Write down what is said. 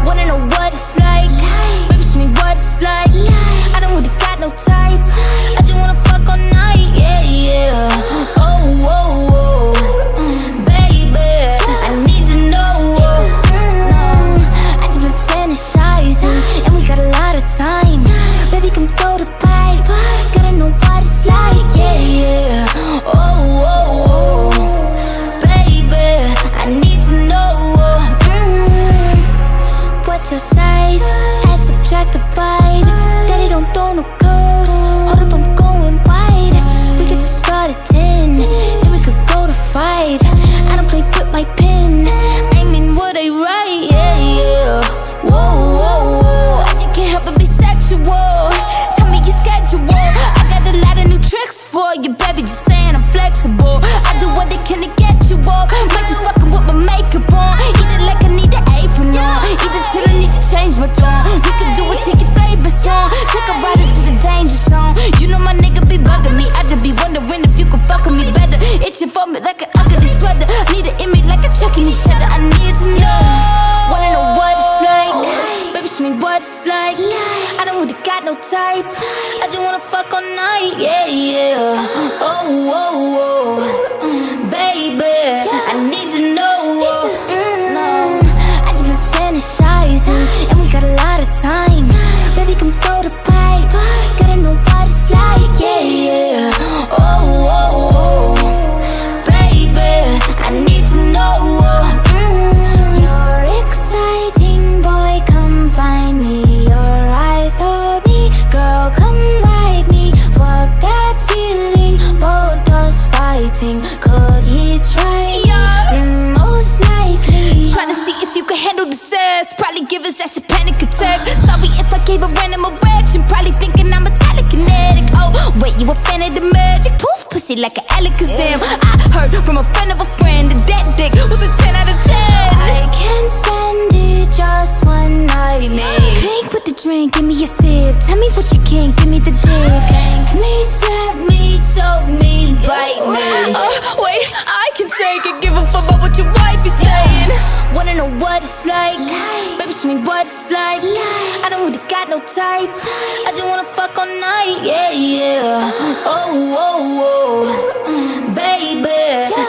Wanna know what it's like? Baby, show me what it's like. I don't really got no tights. I just wanna fuck all night, yeah, yeah. Oh, oh, oh, baby, I need to know. I just been fantasizing, and we got a lot of time. Baby, come throw the pipe. Gotta know what it's like, yeah, yeah. Oh, oh, oh, baby, I need to know. What's your size? Add, subtract, divide. Daddy don't throw no curves. Hold up, I'm going wide. We could just start at 10, then we could go to 5. I don't play with my pen. I mean what I write, yeah, yeah. Whoa, whoa, whoa, I just can't help but be sexual. Tell me your schedule. I got a lot of new tricks for you, baby, just saying I'm flexible. I do what I can to get you off. Might just fucking with my makeup on. Eat it like I need an apron on. Eat it till I need to change my tone. We can do it to your favorite song. Take a ride into the danger zone. You know my nigga be bugging me. I just be wondering if you can fuck with me better. Itching for me like an ugly sweater. Need an image like a checking each other. I need to know. Wanna know what it's like? Baby, show me what it's like. I don't really got no tights. I just wanna fuck all night, yeah, yeah. Oh, oh, oh, baby, I need to know. I just been fantasizing, and we got a lot of time. Baby, come throw the pipe. Gotta know what it's like, yeah, yeah. Oh, oh, oh, baby, I need to know. You're exciting, boy, come find me. Your eyes told me, girl, come ride me. Fuck that feeling, both us fighting. Could he try? Most likely. Trying to see if you can handle the sex. Probably give his ass a panic attack. Sorry if I gave a random erection. Probably thinking I'm a telekinetic. Oh, wait, you a fan of the magic? Poof, pussy like an Alakazam. I heard from a friend of a friend that dick was a 10 out of 10. I can't stand it, just one night, man. Drink with the drink, give me a sip. Tell me what you can, give me the dick. Spank me, slap me, choke me, bite me. Wait, I can take it. Give a fuck about what your wife is saying. Wanna know what it's like? Baby, show me what it's like. I don't really got no tights. I just wanna fuck all night, yeah, yeah. Oh, oh, oh, baby.